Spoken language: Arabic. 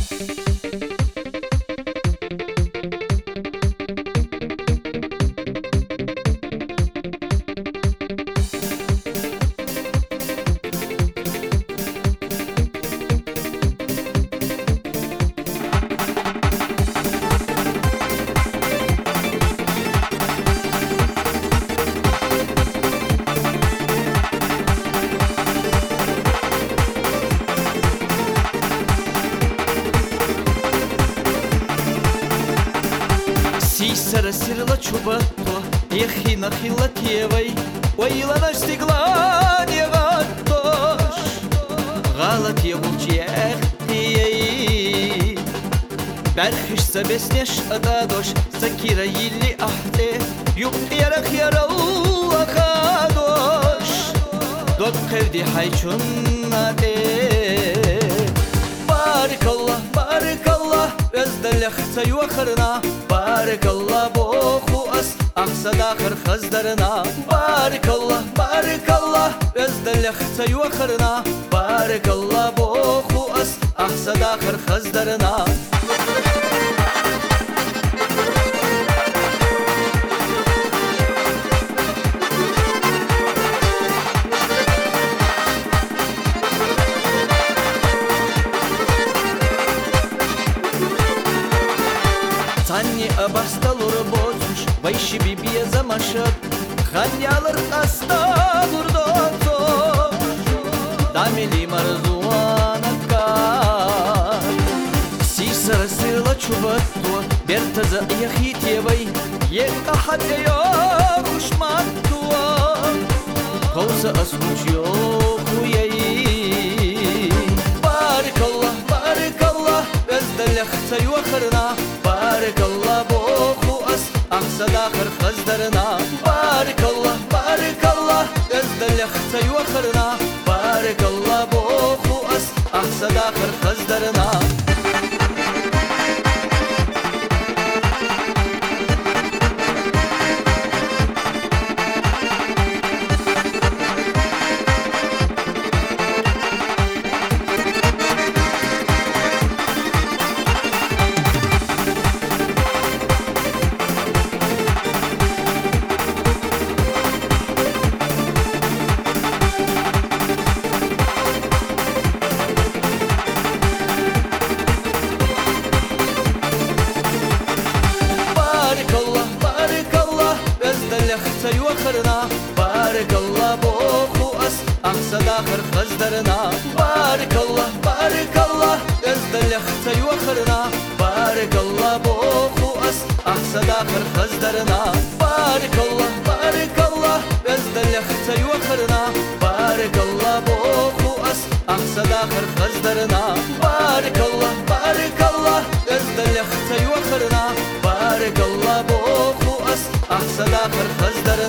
Сара сирла чубатто, ехина хилла тевай, ойла стигла не гаттош. Галат ебулчех тией, берхиш сабеснеш ададош, сакира йилли ахте, юб ярах яралла хадош. Док кевди хайчун нате. بارك الله بارك الله ازدلخ سيوخرنا بارك الله بوخو اس احسد اخر خزدرنا بارك الله ازدلخ سيوخرنا بارك الله بوخو اس احسد اخر خزدرنا Sanni abastalur bozmuş, bayşı bibiye zamaşıp Kanyalır astalur dozoş Dameli marzuanaka Si sarasıyla çubattu Bertaza yahitevay Yekka hadde yok uşmattu Kovsa asmuç yok uyayi Barikallah Bezdelek sayuakırna بارك الله بوخو أس أحسد آخر خزدرنا بارك الله ازدل اختي وخرنا بارك الله بوخو أس أحسد آخر خزدرنا سيوخرنا بارك الله بوخو أس أحسد آخر خزدرنا بارك الله ازدلخ سيوخرنا بارك الله بوخو أس أحسد آخر خزدرنا بارك الله ازدلخ سيوخرنا بارك الله بوخو أس أحسد آخر خزدرنا بارك الله ازدلخ سيوخرنا بارك الله بوخو أس أحسد آخر خزدرنا